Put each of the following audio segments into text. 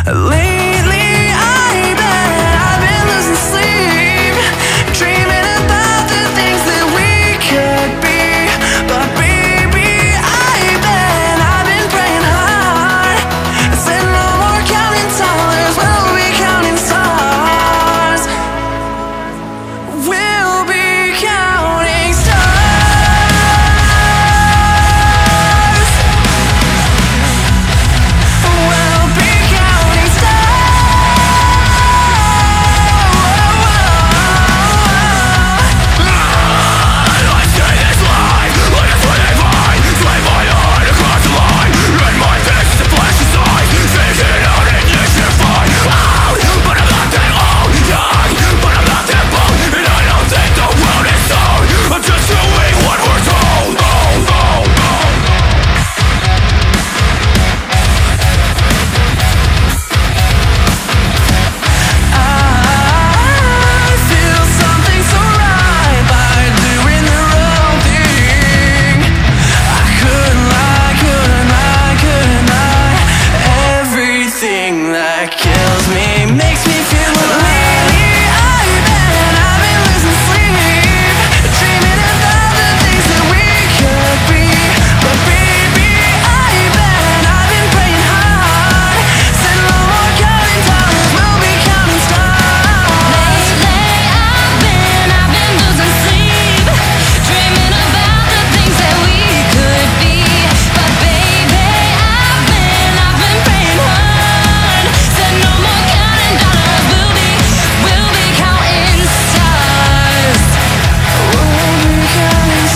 Lately I've been losing sleep, dreaming about the things that we could be. But baby, I've been praying hard. Said no more counting dollars, we'll be counting stars. We'll be counting stars. We'll be counting that kills me makes me feel alive. I've been losing sleep, dreaming about the things that we could be. But baby, I've been praying hard. Said no more counting dollars, we'll be counting stars. Lately I've been losing sleep, dreaming about the things that we could be. But baby, I've been praying hard. Said no more counting dollars, we'll be counting stars. We'll be counting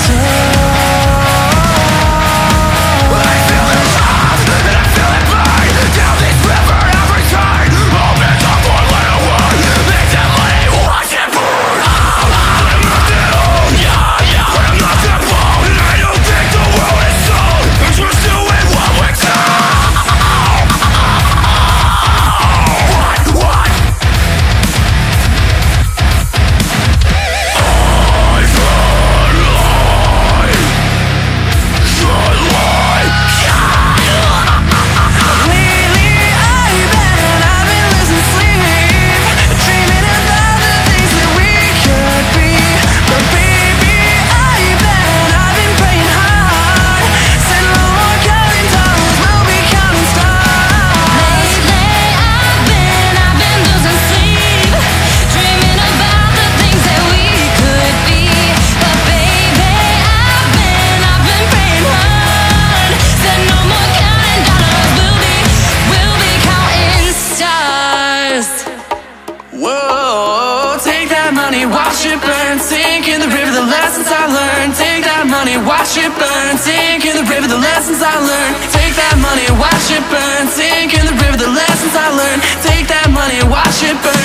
stars. I feel it love, and I feel it burn down this river every turn. I'll make up for little word, make that money watch it burn. But I'm not that old, yeah, but I'm not that bold, and I don't think the world is sold. I'm just doing what we're told. What? Lately I've been losing sleep, dreaming about the things that we could be. But baby, I've been praying hard. Said no more counting dollars, we'll be counting stars. Lately I've been losing sleep, dreaming about the things that we could be. But baby, I've been praying hard. Said no more counting dollars, we'll be counting stars. Whoa, take that money, watch it burn, sink in the river, the lessons I learned. Take that money, watch it burn, sink in the river, the lessons I learned. Take that money, watch it burn, sink in the river, the lessons I learned. Take that money, watch it burn.